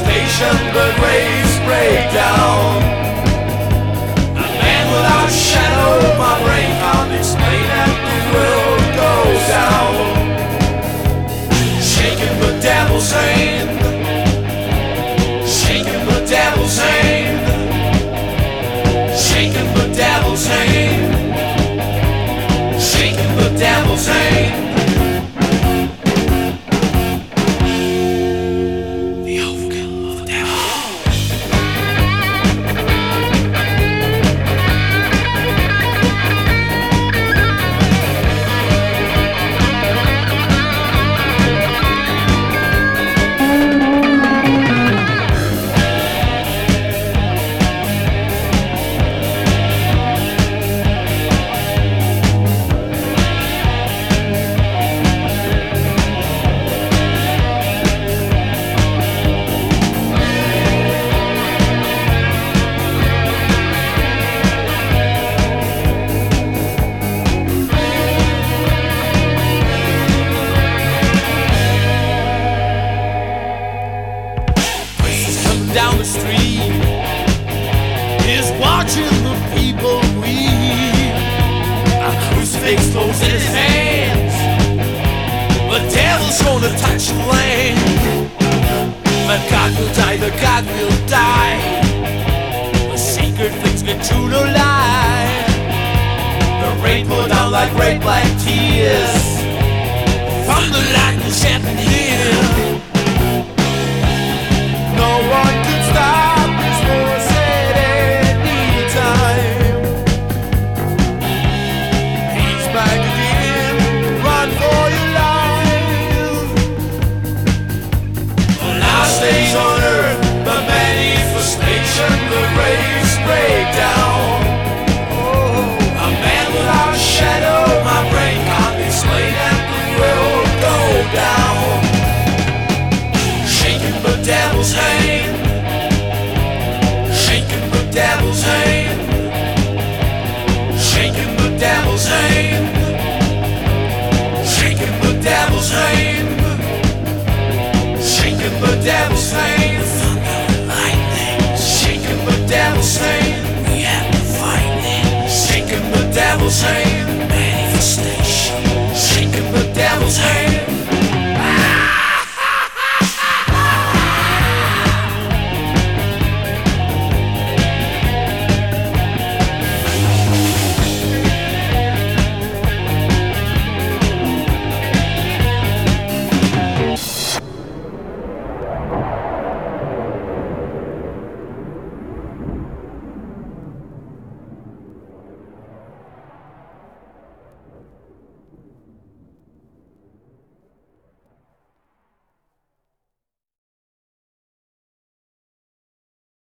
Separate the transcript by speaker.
Speaker 1: manifestation, but rays break down. A man without a shadow, my brain can't explain that the world goes down. Shaking the devil's hand, shaking the devil's hand, shaking the devil's hand, shaking the devil's hand. Down the street is watching the people weep. A crucifix close in his hands. The devil's gonna touch the land. But God will die, the God will die. The sacred things get true to lie. The rain pour down like red black tears from the light will shed here. No one can stop this force at any time. He's back again, run for your life. The last days on earth, the manifestation, the rays break down. A man without a shadow, my brain can't explain that the world go down. Shaking the devil's hand, shaking the devil's hand, shaking the devil's hand, shaking the devil's hand, shaking the devil's hand, thunder and lightning, shaking the devil's hand, we have to fight it, shaking the devil's hand, manifestation, shaking the devil's hand.